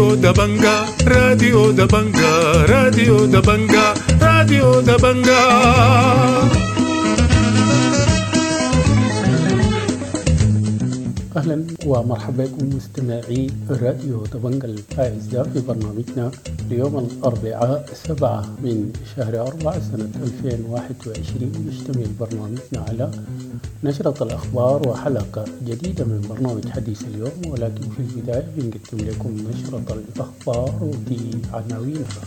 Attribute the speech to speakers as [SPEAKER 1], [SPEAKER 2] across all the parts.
[SPEAKER 1] راديو دبنجا راديو دبنجا راديو دبنجا راديو دبنجا.
[SPEAKER 2] أهلا ومرحبا بكم مستمعي راديو دبنجا الأعزاء في برنامجنا اليوم الأربعاء 7 من شهر 4 سنة 2021. يشتمل برنامجنا على نشرة الأخبار وحلقة جديدة من برنامج حديث اليوم، ولكن في البداية بنقدم لكم نشرة الأخبار بعناوينها.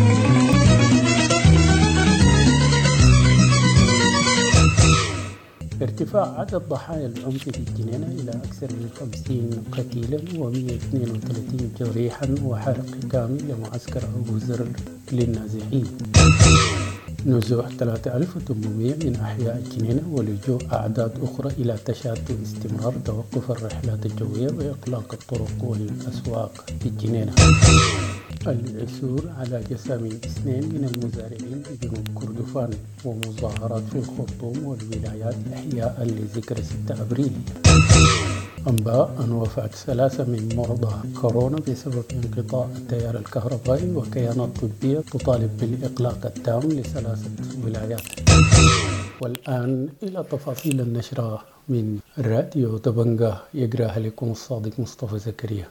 [SPEAKER 2] ارتفاع عدد ضحايا العنف في الجنينة إلى أكثر من 50 قتيلا و132 جريحا، وحرق كامل لمعسكر أبو زر للنازحين. نزوح 3800 من أحياء الجنينة ولجوء أعداد أخرى إلى تشاد استمرار توقف الرحلات الجوية وإغلاق الطرق والأسواق في الجنينة. العثور على جثامين 2 من المزارعين بجنوب كردفان، ومظاهرات في الخرطوم والولايات إحياء لذكرى 6 أبريل. أنباء أن وفاة 3 من مرضى كورونا بسبب انقطاع التيار الكهربائي، وكيانات طبية تطالب بالإغلاق التام ل3 ولايات. والآن إلى تفاصيل النشرة من راديو دبنجا، يقرأها لكم الصادق مصطفى زكريا.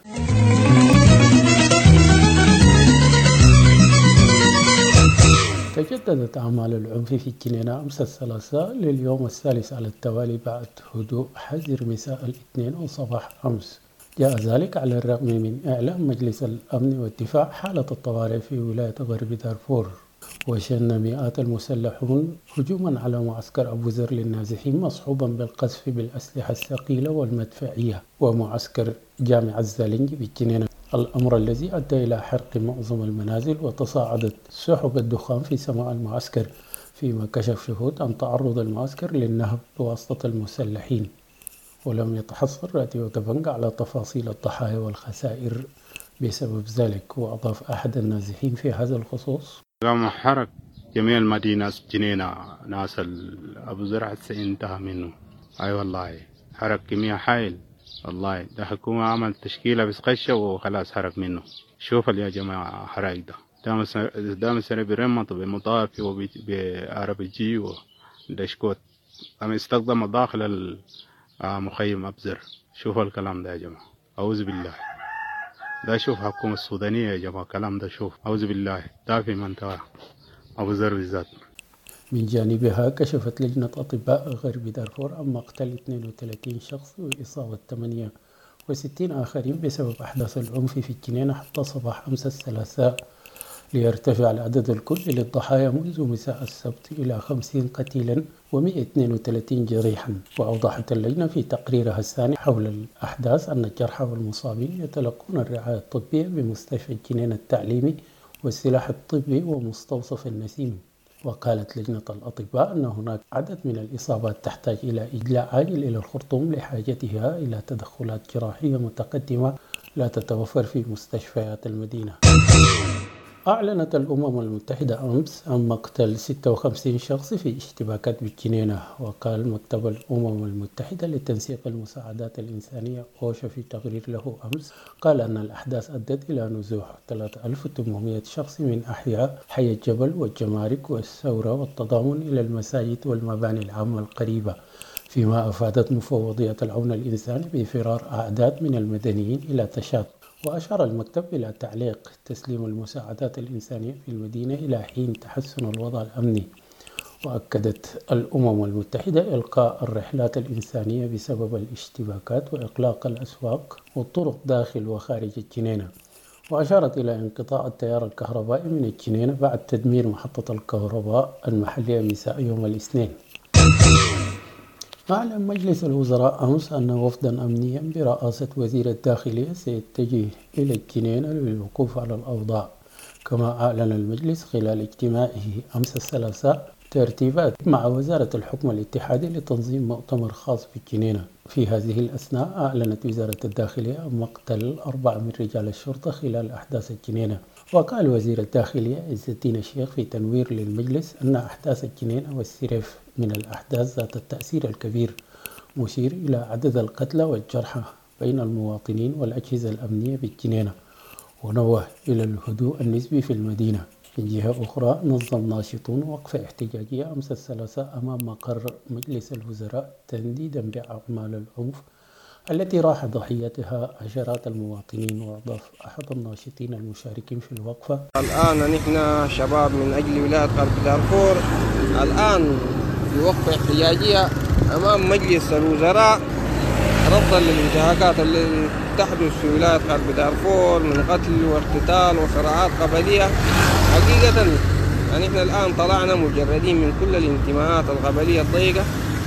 [SPEAKER 2] تجددت أعمال العنف في الجنينة أمس الثلاثاء لليوم الثالث على التوالي بعد هدوء حذر مساء الاثنين وصباح أمس. جاء ذلك على الرغم من إعلان مجلس الأمن والدفاع حالة الطوارئ في ولاية غرب دارفور، وشن مئات المسلحون هجوما على معسكر أبو زر للنازحين مصحوبا بالقذف بالأسلحة الثقيلة والمدفعية ومعسكر جامع الزالنجي بالجنينة، الأمر الذي أدى إلى حرق معظم المنازل وتصاعدت سحب الدخان في سماء المعسكر، فيما كشف شهود عن تعرض المعسكر للنهب بواسطة المسلحين. ولم يتحصل راديو دبنجا على تفاصيل الضحايا والخسائر بسبب ذلك، وأضاف أحد النازحين في هذا الخصوص:
[SPEAKER 3] لما حرق جميع المدينة جنينة ناس أبو زرع انتهى منه. أي والله حرق كمية حائل، والله ده حكومة عمل تشكيلة بس قشة وخلاص حرق منه. شوف يا جماعة حرق ده مسألة برمط بمطافي وبعرب جي ودشكوت، أما استخدم داخل المخيم أبزر. شوف الكلام ده يا جماعة، أعوذ بالله. ده شوف حكومة السودانية يا جماعة كلام ده، شوف أعوذ بالله. ده في منطقة أبو زر بالذات.
[SPEAKER 2] من جانبها كشفت لجنة أطباء غرب دارفور عن مقتل 32 شخص وإصابة 68 آخرين بسبب أحداث العنف في الجنينة حتى صباح أمس الثلاثاء، ليرتفع العدد الكلي للضحايا منذ مساء السبت إلى 50 قتيلا و132 جريحا. وأوضحت اللجنة في تقريرها الثاني حول الأحداث أن الجرحى والمصابين يتلقون الرعاية الطبية بمستشفى الجنينة التعليمي والسلاح الطبي ومستوصف النسيم. وقالت لجنة الأطباء أن هناك عدد من الإصابات تحتاج إلى إجلاء عاجل إلى الخرطوم لحاجتها إلى تدخلات جراحية متقدمة لا تتوفر في مستشفيات المدينة. أعلنت الأمم المتحدة أمس عن مقتل 56 شخص في اشتباكات بالجنينة. وقال مكتب الأمم المتحدة لتنسيق المساعدات الإنسانية أوشا في تقرير له أمس، قال أن الأحداث أدت إلى نزوح 3800 شخص من أحياء حي الجبل والجمارك والثورة والتضامن إلى المساجد والمباني العامة القريبة، فيما أفادت مفوضية العون الإنساني بفرار أعداد من المدنيين إلى تشاد. وأشار المكتب إلى تعليق تسليم المساعدات الإنسانية في المدينة إلى حين تحسن الوضع الأمني. وأكدت الأمم المتحدة إلقاء الرحلات الإنسانية بسبب الاشتباكات وإغلاق الأسواق والطرق داخل وخارج الجنينة. وأشارت إلى انقطاع التيار الكهربائي من الجنينة بعد تدمير محطة الكهرباء المحلية مساء يوم الاثنين. أعلن مجلس الوزراء أمس أن وفدا أمنيا برئاسة وزير الداخلية سيتجه إلى الجنينة للوقوف على الأوضاع. كما أعلن المجلس خلال اجتماعه أمس الثلاثاء ترتيبات مع وزارة الحكم الاتحادي لتنظيم مؤتمر خاص بالجنينة. في هذه الأثناء أعلنت وزارة الداخلية عن مقتل 4 من رجال الشرطة خلال أحداث الجنينة. وقال وزير الداخلية عز الدين الشيخ في تنوير للمجلس أن أحداث الجنينة والسرف من الأحداث ذات التأثير الكبير، مشير إلى عدد القتلى والجرحى بين المواطنين والأجهزة الأمنية بالجنينة. ونوه إلى الهدوء النسبي في المدينة. من جهة أخرى نظم ناشطون وقفة احتجاجية أمس الثلاثاء أمام مقر مجلس الوزراء تنديدا بأعمال العنف التي راح ضحيتها عشرات المواطنين. وأضاف أحد الناشطين المشاركين في الوقفة:
[SPEAKER 4] الآن نحن شباب من أجل ولاية غرب دارفور الآن في وقفة احتجاجية أمام مجلس الوزراء رفضا للانتهاكات التي تحدث في ولاية غرب دارفور من قتل واقتتال وصراعات قبلية. حقيقة نحن الآن طلعنا مجردين من كل الانتماءات القبلية الضيقة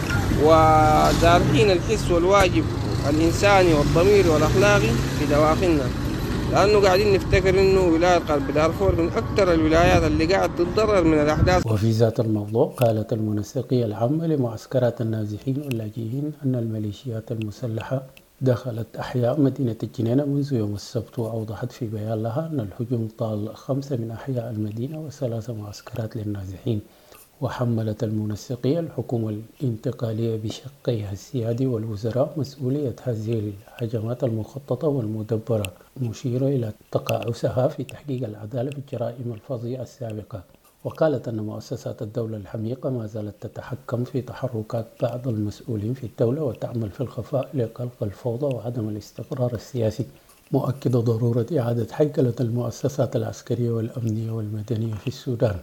[SPEAKER 4] ودارين الحس والواجب الإنساني والضميري والأخلاقي في دواخلنا، لأنه قاعدين نفتكر إنه ولاية غرب دارفور من أكثر الولايات اللي قاعد تتضرر من الأحداث.
[SPEAKER 2] وفي ذات الموضوع قالت المنسقية العامة لمعسكرات النازحين واللاجئين أن الميليشيات المسلحة دخلت أحياء مدينة الجنينة منذ يوم السبت. وأوضحت في بيان لها أن الهجوم طال 5 من أحياء المدينة و3 معسكرات للنازحين. وحملت المنسقية الحكومة الانتقالية بشقيها السيادي والوزراء مسؤولية هذه الهجمات المخططة والمدبرة، مشيرة إلى تقاعسها في تحقيق العدالة في الجرائم الفظيعة السابقة. وقالت أن مؤسسات الدولة الحميقة ما زالت تتحكم في تحركات بعض المسؤولين في الدولة وتعمل في الخفاء لخلق الفوضى وعدم الاستقرار السياسي، مؤكدة ضرورة إعادة هيكلة المؤسسات العسكرية والأمنية والمدنية في السودان.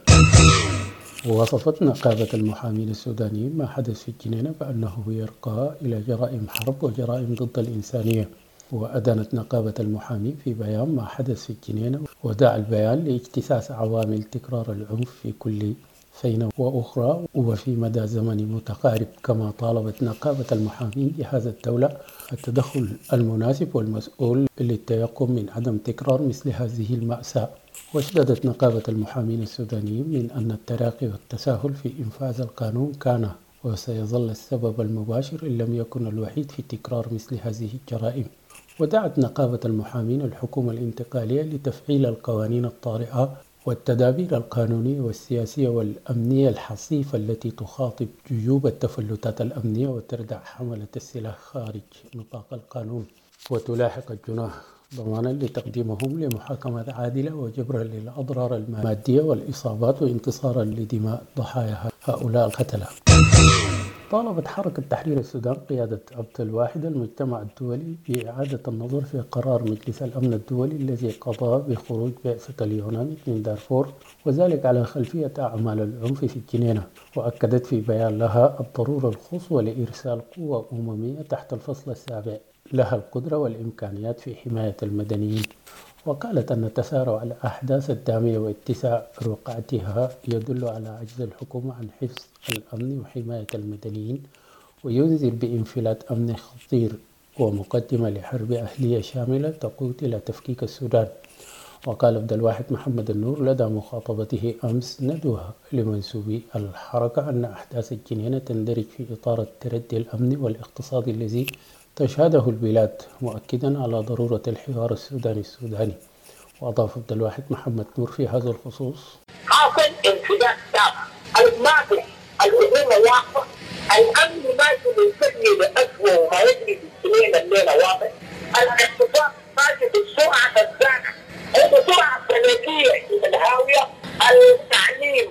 [SPEAKER 2] ووصفت نقابة المحامين السودانيين ما حدث في الجنينة بأنه يرقى إلى جرائم حرب وجرائم ضد الإنسانية. وأدانت نقابة المحامين في بيان ما حدث في الجنينة ودعا البيان لاجتثاث عوامل تكرار العنف في كل فينة وأخرى وفي مدى زمني متقارب. كما طالبت نقابة المحامين جهاز الدولة التدخل المناسب والمسؤول للتيقن من عدم تكرار مثل هذه المأساة. واشددت نقابة المحامين السودانيين من أن التراخي والتساهل في إنفاذ القانون كان وسيظل السبب المباشر إن لم يكن الوحيد في تكرار مثل هذه الجرائم. ودعت نقابة المحامين الحكومة الانتقالية لتفعيل القوانين الطارئة والتدابير القانونية والسياسية والأمنية الحصيفة التي تخاطب جيوب التفلتات الأمنية وتردع حملة السلاح خارج نطاق القانون وتلاحق الجناح ضمانا لتقديمهم لمحاكمة عادلة وجبرا للأضرار المادية والإصابات وانتصارا لدماء ضحايا هؤلاء القتلة. طالبت حركة تحرير السودان قيادة عبد الواحد المجتمع الدولي بإعادة النظر في قرار مجلس الأمن الدولي الذي قضى بخروج بعثة اليونان من دارفور، وذلك على خلفية أعمال العنف في الجنينة. وأكدت في بيان لها الضرورة القصوى لإرسال قوة أممية تحت الفصل السابع لها القدرة والإمكانيات في حماية المدنيين. وقالت أن تسارع الأحداث الدامية واتساع رقعتها يدل على عجز الحكومة عن حفظ الأمن وحماية المدنيين، وينذر بانفلات أمني خطير ومقدمة لحرب أهلية شاملة تقود إلى تفكيك السودان. وقال عبد الواحد محمد النور لدى مخاطبته أمس ندوة لمنسوبي الحركة أن أحداث الجنينة تندرج في إطار التردي الأمني والاقتصادي الذي تشهده البلاد، مؤكدا على ضرورة الحوار السوداني. وأضاف عبد الواحد محمد نور في هذا الخصوص:
[SPEAKER 5] حاصل انفجار تام، الماضي الأمور واقفة، الأمن ماشي من سجن لأسوأ وما يجري في السنين الليلة واضح، الاقتصاد ماشي بالسرعة الزاكة، بسرعة فلكية في الهاوية، التعليم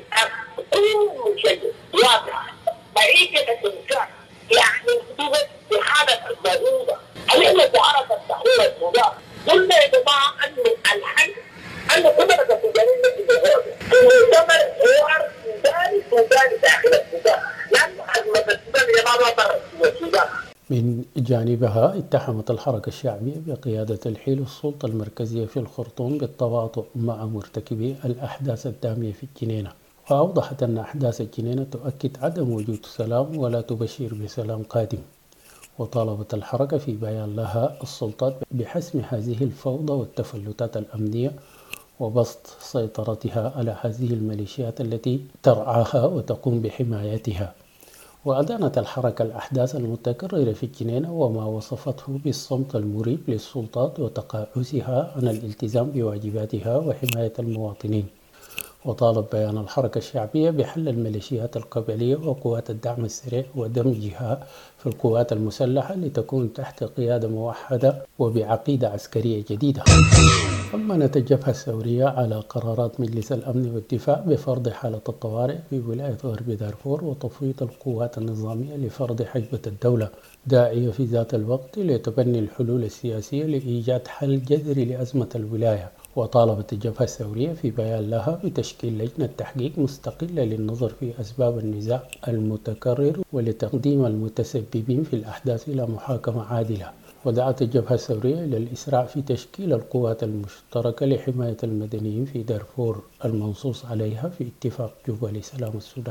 [SPEAKER 5] كل شيء واضح، معيشة الإنسان يعني في حالة ضرورة. اليوم تعرف التحرير السودان قلنا يا جماعة أن الحل أن قدرة السودانيين في الغرب يعتبر حوار سوداني داخل السودان، لأن أزمة السودان يا جماعة ضرر السودان.
[SPEAKER 2] من جانبها اتهمت الحركة الشعبية بقيادة الحيل السلطة المركزية في الخرطوم بالتواطؤ مع مرتكبي الأحداث الدامية في الجنينة. وأوضحت أن أحداث الجنينة تؤكد عدم وجود سلام ولا تبشر بسلام قادم. وطالبت الحركة في بيان لها السلطات بحسم هذه الفوضى والتفلتات الأمنية وبسط سيطرتها على هذه الميليشيات التي ترعاها وتقوم بحمايتها. وأدانت الحركة الأحداث المتكررة في الجنينة وما وصفته بالصمت المريب للسلطات وتقاعسها عن الالتزام بواجباتها وحماية المواطنين. وطالب بيان الحركة الشعبية بحل الميليشيات القبلية وقوات الدعم السريع ودمجها في القوات المسلحة لتكون تحت قيادة موحدة وبعقيدة عسكرية جديدة. طمنت الجبهة الثورية على قرارات مجلس الأمن والدفاع بفرض حالة الطوارئ في ولاية غرب دارفور وتفويض القوات النظامية لفرض حجبة الدولة، داعية في ذات الوقت لتبني الحلول السياسية لإيجاد حل جذري لأزمة الولاية. وطالبت الجبهة الثورية في بيان لها بتشكيل لجنة تحقيق مستقلة للنظر في أسباب النزاع المتكرر ولتقديم المتسببين في الأحداث إلى محاكمة عادلة. ودعت الجبهة الثورية إلى الإسراع في تشكيل القوات المشتركة لحماية المدنيين في دارفور المنصوص عليها في اتفاق جوبا لسلام السودان.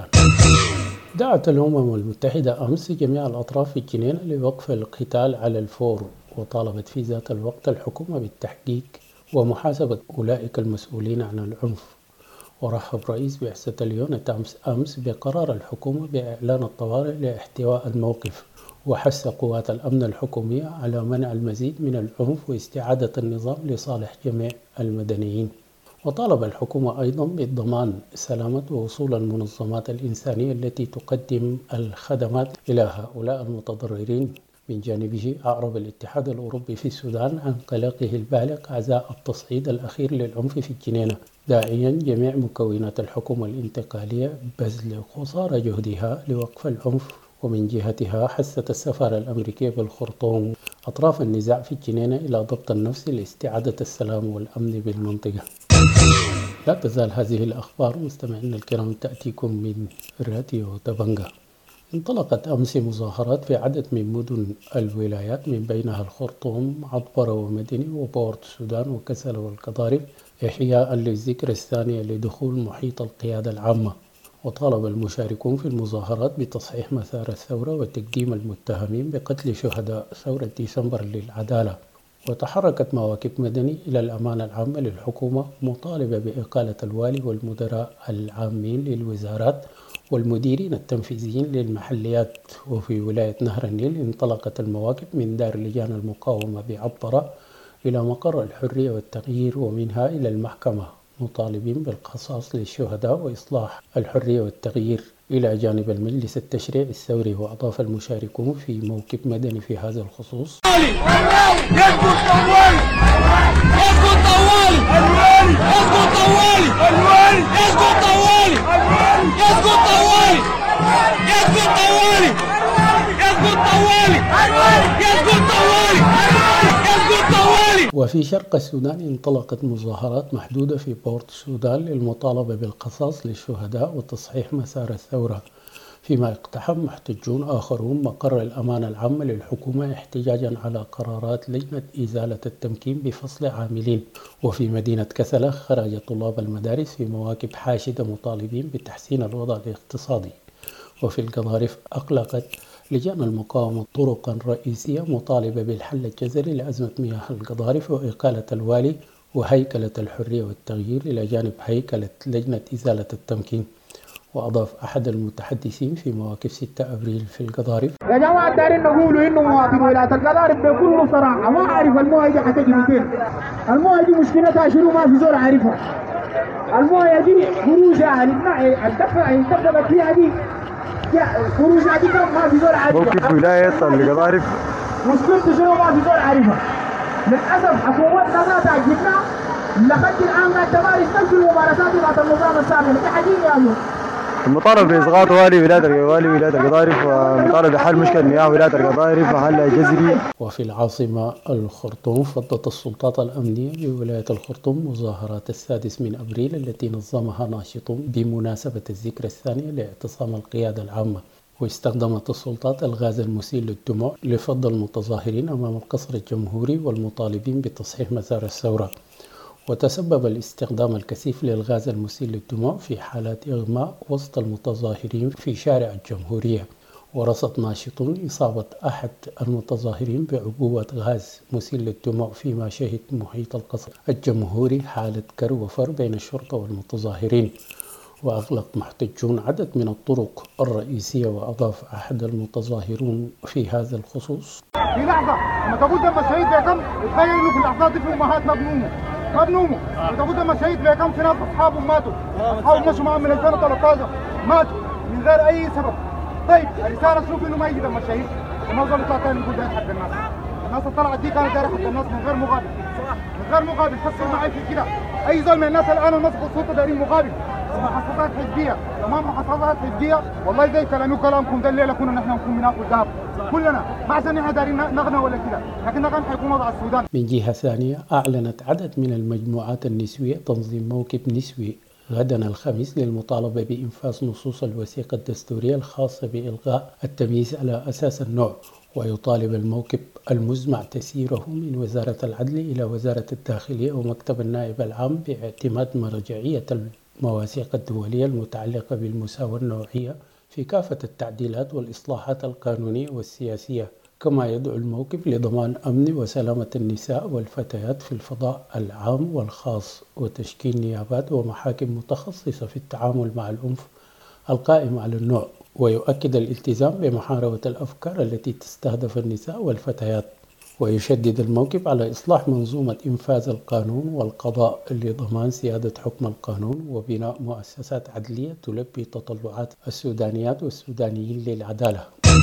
[SPEAKER 2] دعت الأمم المتحدة أمس جميع الأطراف في الجنينة لوقف القتال على الفور، وطالبت في ذات الوقت الحكومة بالتحقيق ومحاسبة أولئك المسؤولين عن العنف. ورحب رئيس بعثة اليونت أمس بقرار الحكومة بإعلان الطوارئ لاحتواء الموقف، وحث قوات الأمن الحكومية على منع المزيد من العنف واستعادة النظام لصالح جميع المدنيين. وطالب الحكومة أيضا بضمان سلامة ووصول المنظمات الإنسانية التي تقدم الخدمات إلى هؤلاء المتضررين. من جانبه أعرب الاتحاد الأوروبي في السودان عن قلقه البالغ عزاء التصعيد الأخير للعنف في الجنينة، داعيا جميع مكونات الحكومة الانتقالية بذل قصارى جهدها لوقف العنف. ومن جهتها حثت السفارة الأمريكية بالخرطوم أطراف النزاع في الجنينة إلى ضبط النفس لاستعادة السلام والأمن بالمنطقة. لا تزال هذه الأخبار مستمعينا الكرام تأتيكم من راديو دبنجا. انطلقت أمس مظاهرات في عدد من مدن الولايات من بينها الخرطوم، عطبرة ومدني وبورت السودان وكسل والقضارف، إحياء للذكرى الثانية لدخول محيط القيادة العامة. وطالب المشاركون في المظاهرات بتصحيح مسار الثورة وتقديم المتهمين بقتل شهداء ثورة ديسمبر للعدالة. وتحركت مواكب مدني إلى الأمانة العامة للحكومة مطالبة بإقالة الوالي والمدراء العامين للوزارات والمديرين التنفيذيين للمحليات. وفي ولاية نهر النيل انطلقت المواكب من دار لجان المقاومة بعطبرة إلى مقر الحرية والتغيير ومنها إلى المحكمة، مطالبين بالقصاص للشهداء وإصلاح الحرية والتغيير إلى جانب المجلس التشريعي الثوري. وأضاف المشاركون في موكب مدني في هذا الخصوص: وفي شرق السودان انطلقت مظاهرات محدودة في بورت السودان للمطالبة بالقصاص للشهداء وتصحيح مسار الثورة، فيما اقتحم محتجون آخرون مقر الأمانة العامة للحكومة احتجاجا على قرارات لجنة إزالة التمكين بفصل عاملين. وفي مدينة كسلة خرج طلاب المدارس في مواكب حاشدة مطالبين بتحسين الوضع الاقتصادي. وفي القضارف أغلقت لجان المقاومة طرقا رئيسية مطالبة بالحل الجذري لأزمة مياه القضارف وإقالة الوالي وهيكلة الحرية والتغيير إلى جانب هيكلة لجنة إزالة التمكين. وأضاف أحد المتحدثين في مواقف 6 أبريل في القضارف:
[SPEAKER 6] يا جماعة دارين نقولوا إنه مواطن ولاية القضارف بكل صراحة ما أعرف الموية دي حتجي من فين. الموية دي مشكلتها شنو؟ ما في زول عارفها. الموية دي خروجها عرفنا الدفع انتقلت فيها دي خروجها دي كم ما في زول عارفها.
[SPEAKER 7] موقف ولاية القضارف
[SPEAKER 6] مشكلته شنو؟ ما في زول عارفها. للأسف حكومتنا ما تعجبنا لحد الآن ما تمارس نفس الممارسات بتاعت النظام السابق. دي حقيقة يا أمو.
[SPEAKER 7] المطالب بإسقاط والي ولاية القضارف ومطالب بحل مشكلة مياه ولاية القضارف وحل جذري.
[SPEAKER 2] وفي العاصمة الخرطوم فضت السلطات الأمنية بولاية الخرطوم مظاهرات 6 أبريل التي نظمها ناشطون بمناسبة الذكرى الثانية لاعتصام القيادة العامة. واستخدمت السلطات الغاز المسيل للدموع لفض المتظاهرين أمام القصر الجمهوري والمطالبين بتصحيح مسار الثورة. وتسبب الاستخدام الكثيف للغاز المسيل للدموع في حالات إغماء وسط المتظاهرين في شارع الجمهورية. ورصد ناشطون إصابة أحد المتظاهرين بعبوة غاز مسيل للدموع، فيما شهد محيط القصر الجمهوري حالة كر وفر بين الشرطة والمتظاهرين. وأغلق محتجون عدد من الطرق الرئيسية. وأضاف أحد المتظاهرون في هذا الخصوص:
[SPEAKER 6] في لحظة لما تقول دم الشهيد بكم تخيل إنه في اللحظات دي في أمهات ما بنوموا. تقول دم الشهيد بكم في ناس أصحابهم ماتوا، أصحابهم مشوا معهم من 2013 ماتوا من غير أي سبب. طيب الرسالة شوف إنه ما يجي دم الشهيد وما زال يطلع تاني يقول ده حق الناس. الناس اللي طلعت دي كانت دايره حق الناس من غير مقابل، من غير مقابل. فكر معي في كده، اي زول من الناس الان المسكوا السلطه دايرين مقابل محصصات حزبيه، تمام؟ محصصات حزبيه والله زي كلامي وكلامكم ده الليله كنا نحن نكون بناكل ذهب كلنا، ما عشان احنا دايرين نغنى ولا كده، لكن ده كان حيكون وضع السودان.
[SPEAKER 2] من جهة ثانية، أعلنت عدد من المجموعات النسوية تنظيم موكب نسوي غدا الخميس للمطالبة بإنفاذ نصوص الوثيقة الدستورية الخاصة بإلغاء التمييز على أساس النوع، ويطالب الموكب المزمع تسييره من وزارة العدل إلى وزارة الداخلية ومكتب النائب العام باعتماد مرجعية المواثيق الدولية المتعلقة بالمساواة النوعية في كافة التعديلات والإصلاحات القانونية والسياسية. كما يدعو الموكب لضمان أمن وسلامة النساء والفتيات في الفضاء العام والخاص، وتشكيل نيابات ومحاكم متخصصة في التعامل مع العنف القائم على النوع، ويؤكد الالتزام بمحاربة الأفكار التي تستهدف النساء والفتيات. ويشدد الموكب على إصلاح منظومة إنفاذ القانون والقضاء لضمان سيادة حكم القانون وبناء مؤسسات عدلية تلبي تطلعات السودانيات والسودانيين للعدالة.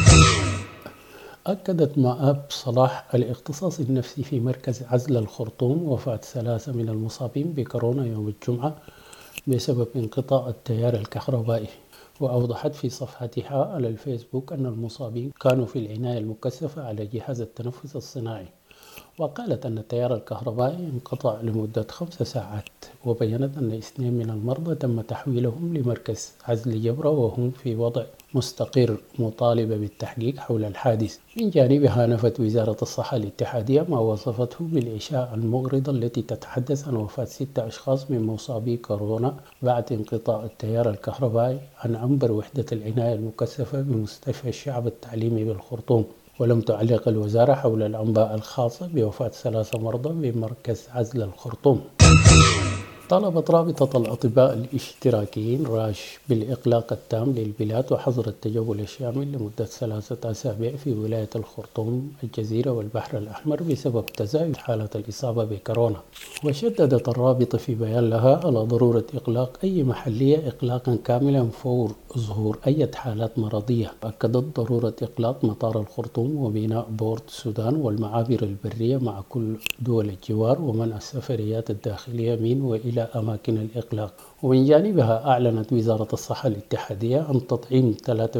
[SPEAKER 2] أكدت مآب صلاح الاختصاص النفسي في مركز عزل الخرطوم وفاة 3 من المصابين بكورونا يوم الجمعة بسبب انقطاع التيار الكهربائي، وأوضحت في صفحتها على الفيسبوك أن المصابين كانوا في العناية المكثفة على جهاز التنفس الصناعي، وقالت أن التيار الكهربائي انقطع لمدة 5 ساعات، وبيّنت أن 2 من المرضى تم تحويلهم لمركز عزل جبرة وهم في وضع مستقر، مطالبة بالتحقيق حول الحادث. من جانبها نفت وزارة الصحة الاتحادية ما وصفته بالإشاعة المغرضة التي تتحدث عن وفاة 6 أشخاص من مصابي كورونا بعد انقطاع التيار الكهربائي عن عنبر وحدة العناية المكثفة بمستشفى الشعب التعليمي بالخرطوم. ولم تعلق الوزارة حول الأنباء الخاصة بوفاة 3 مرضى بمركز عزل الخرطوم. طلبت رابطة الأطباء الاشتراكيين راش بالإغلاق التام للبلاد وحظر التجول الشامل لمدة 3 أسابيع في ولاية الخرطوم، الجزيرة والبحر الأحمر بسبب تزايد حالات الإصابة بكورونا. وشددت الرابطة في بيان لها على ضرورة إغلاق أي محلية إغلاقا كاملا فور ظهور أي حالات مرضية. أكدت ضرورة إغلاق مطار الخرطوم وميناء بورت السودان والمعابر البرية مع كل دول الجوار ومنع السفريات الداخلية من وإلى أماكن الإغلاق. ومن جانبها أعلنت وزارة الصحة الاتحادية عن تطعيم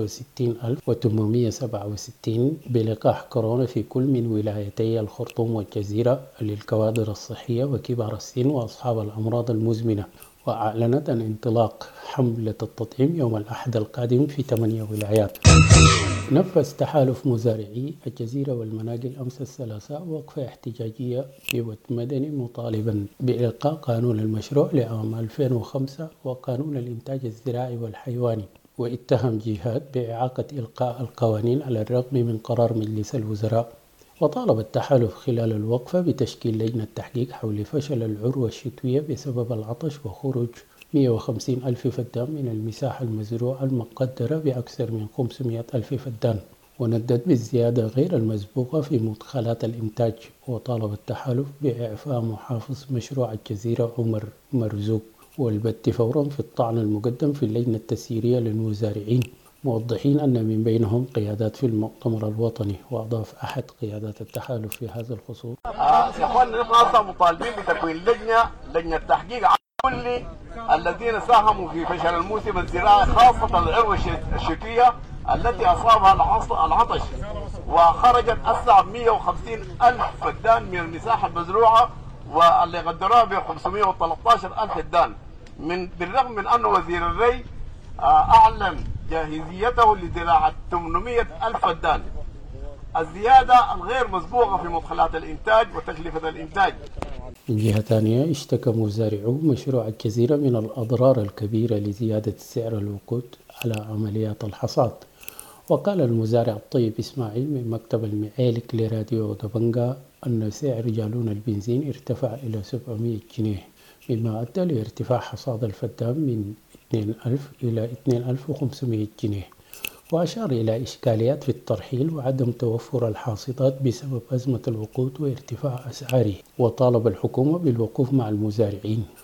[SPEAKER 2] 63,867 بلقاح كورونا في كل من ولايتي الخرطوم والجزيرة للكوادر الصحية وكبار السن وأصحاب الأمراض المزمنة. وأعلنت عن انطلاق حملة التطعيم يوم الأحد القادم في 8 ولايات. نفذ تحالف مزارعي الجزيرة والمناقل أمس الثلاثاء وقفة احتجاجية بوقت مدني مطالبا بإلقاء قانون المشروع لعام 2005 وقانون الإنتاج الزراعي والحيواني، واتهم جهات بإعاقة إلقاء القوانين على الرغم من قرار مجلس الوزراء. وطالب التحالف خلال الوقفة بتشكيل لجنة تحقيق حول فشل العروة الشتوية بسبب العطش وخروج 150 ألف فدان من المساحة المزروعة المقدرة بأكثر من 500 ألف فدان، وندد بالزيادة غير المسبوقة في مدخلات الإنتاج. وطالب التحالف بإعفاء محافظ مشروع الجزيرة عمر مرزوق والبت فورا في الطعن المقدم في اللجنة التسييرية للمزارعين، موضحين أن من بينهم قيادات في المؤتمر الوطني. وأضاف أحد قيادات التحالف في هذا الخصوص:
[SPEAKER 8] يا اخواننا نحن اصلا مطالبين بتكوين لجنه تحقيق عن كل الذين ساهموا في فشل الموسم الزراعي، خاصه العروه الشتويه التي اصابها العطش، وخرجت اسرع 150 الف فدان من المساحه المزروعه واللي قدروها ب 513 الف فدان، بالرغم من ان وزير الري اعلن جاهزيته لزراعه 800 الف فدان. الزيادة الغير مسبوقة في مدخلات الإنتاج وتكلفة الإنتاج.
[SPEAKER 2] من جهة ثانية، اشتكى مزارعو مشروع الجزيرة من الأضرار الكبيرة لزيادة سعر الوقود على عمليات الحصاد. وقال المزارع الطيب إسماعيل من مكتب المعالك لراديو دبنجا أن سعر جالون البنزين ارتفع إلى 700 جنيه، مما أدى لارتفاع حصاد الفدان من 2,000 إلى 2,500 جنيه. وأشار إلى إشكاليات في الترحيل وعدم توفر الحاصدات بسبب أزمة الوقود وارتفاع أسعاره، وطالب الحكومة بالوقوف مع المزارعين.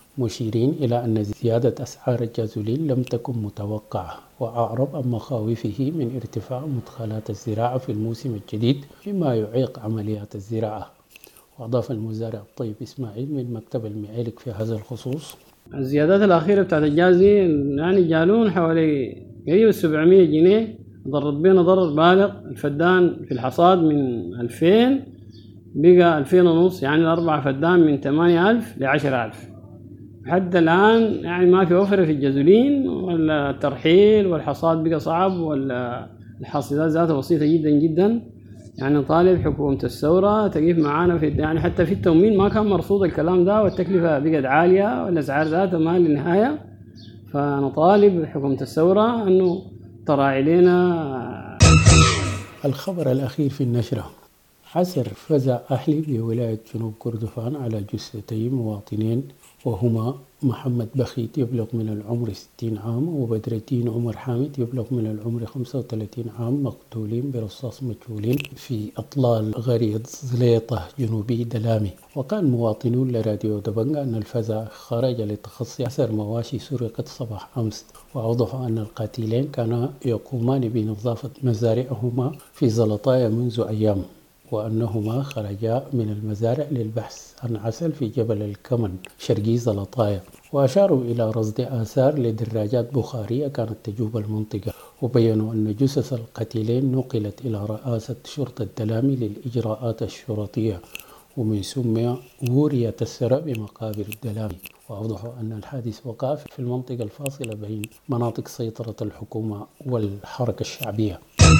[SPEAKER 2] مشيرين إلى أن زيادة أسعار الجازولين لم تكن متوقعة، وأعرب عن مخاوفه من ارتفاع مدخلات الزراعة في الموسم الجديد مما يعيق عمليات الزراعة. وأضاف المزارع الطيب إسماعيل من مكتب المعالق في هذا الخصوص:
[SPEAKER 9] الزيادات الأخيرة بتاعت الجاز دي يعني جالون حوالي قريب 700 جنيه، ضرت بينا ضرر بالغ. الفدان في الحصاد من 2000 بقى 2500، يعني الأربع فدان من 8000 ل 10000. حتى الآن يعني ما في وفرة في الجازولين ولا الترحيل، والحصاد بقى صعب، ولا الحصيدات ذاتها بسيطة جدا جدا. يعني طالب حكومة الثورة تقيف معانا في يعني حتى في التموين ما كان مرصود الكلام ده، والتكلفة بقت عالية والأسعار ذاتها ما للنهاية. فنطالب حكومة الثورة أنه تراعي لنا.
[SPEAKER 2] الخبر الأخير في النشرة: عثر فزع أهلي بولاية جنوب كردفان على جثتي مواطنين، وهما محمد بخيت يبلغ من العمر 60 عام وبدر الدين عمر حامد يبلغ من العمر 35 عام، مقتولين برصاص مجهولين في أطلال غريض زليطة جنوبي دلامي. وكان مواطنون لراديو دبنجا أن الفزع خرج لتخصي أثر مواشي سرقت صباح أمس، وأوضحوا أن القاتلين كانا يقومان بنظافة مزارعهما في زلطايا منذ أيام، وأنهما خرجا من المزارع للبحث عن عسل في جبل الكمن شرقي زلطايا. وأشاروا إلى رصد آثار لدراجات بخارية كانت تجوب المنطقة، وبينوا أن جثث القتيلين نقلت إلى رئاسة شرطة دلامي للإجراءات الشرطية، ومن ثم وريت الثرى بمقابر الدلامي. وأوضحوا أن الحادث وقع في المنطقة الفاصلة بين مناطق سيطرة الحكومة والحركة الشعبية.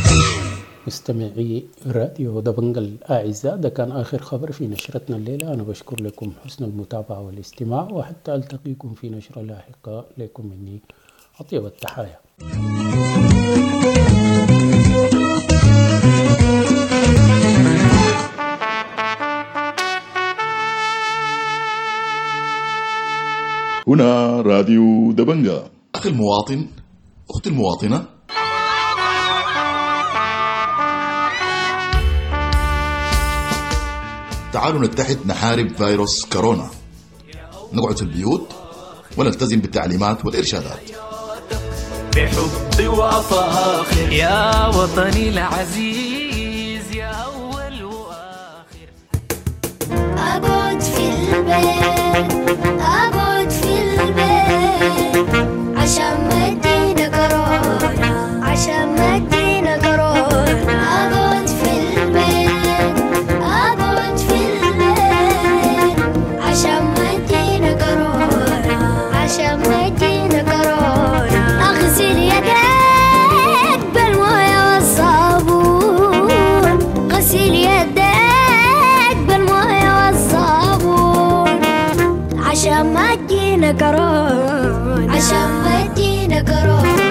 [SPEAKER 2] مستمعي راديو دبنجا الأعزاء، ده كان آخر خبر في نشرتنا الليلة. أنا بشكر لكم حسن المتابعة والاستماع، وحتى ألتقيكم في نشرة لاحقة. لكم مني أطيب التحايا.
[SPEAKER 10] هنا راديو دبنجا. أخي المواطن، أختي المواطنة، تعالوا نتحد نحارب فيروس كورونا. نقعد في البيوت ونلتزم بالتعليمات والإرشادات.
[SPEAKER 11] بحبي وأفاخر يا وطني العزيز، يا أول وآخر.
[SPEAKER 12] أقعد في البيت، أقعد في البيت عشان ما تجينا كورونا، عشان ما تجينا كورونا. أقعد في البيت، أقعد في البيت عشان ما تجينا كورونا، عشان ما تجينا كورونا. أغسل يديك بالموية والصابون، غسل يديك بالموية والصابون عشان ما تجينا كورونا، عشان ما تجينا كورونا.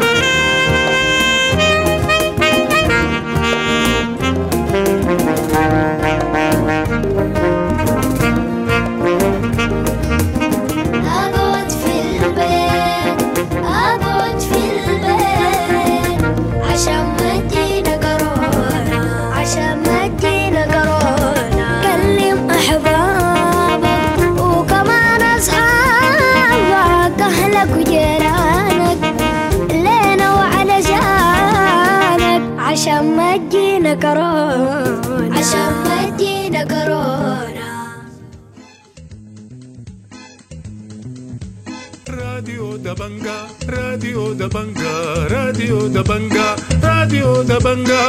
[SPEAKER 12] أقعد في البيت، أقعد في البيت عشان ما تجينا كورونا، عشان ما تجينا كورونا. كلم أحبابك وكمان أصحابك، أهلك وجيرانك، لينا وعلى جانك عشان ما تجينا كورونا، عشان ما تجينا كورونا.
[SPEAKER 1] راديو دبنجا، راديو دبنجا، راديو دبنجا، راديو دبنجا.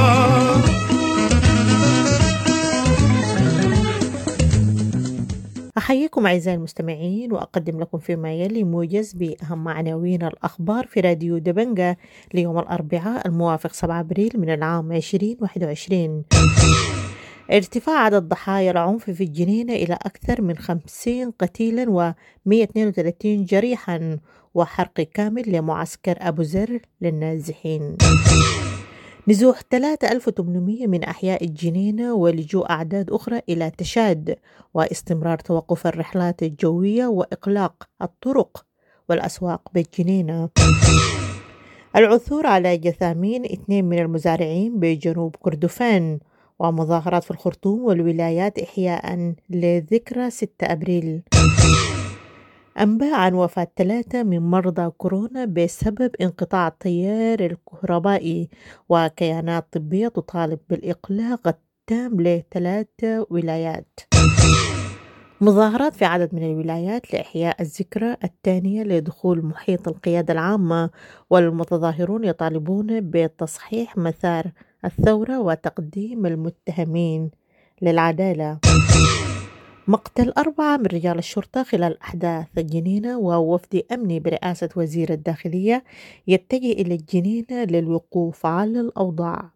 [SPEAKER 13] أحييكم أعزائي المستمعين، وأقدم لكم فيما يلي موجز بأهم عناوين الأخبار في راديو دبنجا ليوم الأربعاء الموافق 7 أبريل من العام 2021. ارتفاع عدد ضحايا العنف في الجنينة إلى أكثر من 50 قتيلا و132 جريحا، وحرق كامل لمعسكر أبو زر للنازحين. نزوح 3800 من أحياء الجنينة ولجوء أعداد أخرى إلى تشاد، واستمرار توقف الرحلات الجوية وإغلاق الطرق والأسواق بالجنينة. العثور على جثامين 2 من المزارعين بجنوب كردفان، ومظاهرات في الخرطوم والولايات إحياء لذكرى 6 أبريل. أنباء عن وفاة 3 من مرضى كورونا بسبب انقطاع التيار الكهربائي، وكيانات طبية تطالب بالإقلاع التام ل3 ولايات. مظاهرات في عدد من الولايات لإحياء الذكرى الثانية لدخول محيط القيادة العامة، والمتظاهرون يطالبون بتصحيح مسار الثورة وتقديم المتهمين للعدالة. مقتل 4 من رجال الشرطة خلال أحداث الجنينة، ووفد أمني برئاسة وزير الداخلية يتجه إلى الجنينة للوقوف على الأوضاع.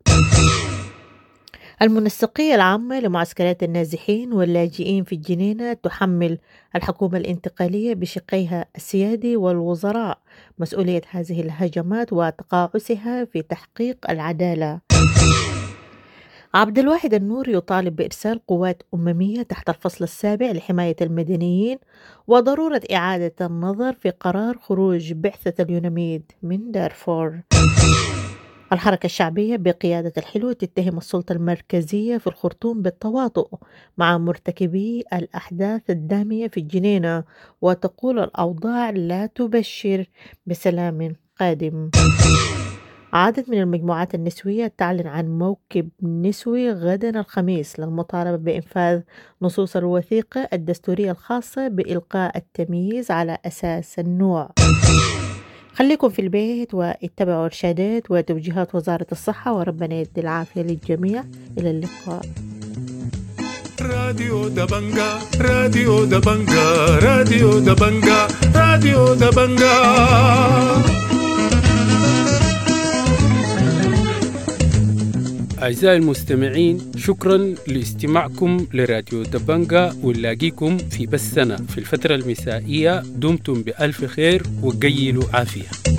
[SPEAKER 13] المنسقية العامة لمعسكرات النازحين واللاجئين في الجنينة تحمل الحكومة الانتقالية بشقيها السيادي والوزراء مسؤولية هذه الهجمات وتقاعسها في تحقيق العدالة. عبد الواحد النور يطالب بإرسال قوات أممية تحت الفصل 7 لحماية المدنيين، وضرورة إعادة النظر في قرار خروج بعثة اليوناميد من دارفور. الحركة الشعبية بقيادة الحلو تتهم السلطة المركزية في الخرطوم بالتواطؤ مع مرتكبي الأحداث الدامية في الجنينة، وتقول الأوضاع لا تبشر بسلام قادم. عدد من المجموعات النسوية تعلن عن موكب نسوي غدا الخميس للمطالبة بإنفاذ نصوص الوثيقة الدستورية الخاصة بإلقاء التمييز على أساس النوع. خليكم في البيت واتبعوا إرشادات وتوجيهات وزارة الصحة، وربنا يدي العافية للجميع. إلى اللقاء.
[SPEAKER 1] راديو دبنجا راديو دبنجا راديو دبنجا راديو دبنجا.
[SPEAKER 2] أعزائي المستمعين، شكرا لاستماعكم لراديو دبنجا، ونلاقيكم في بثنا في الفترة المسائية. دمتم بألف خير وقيلوا عافية.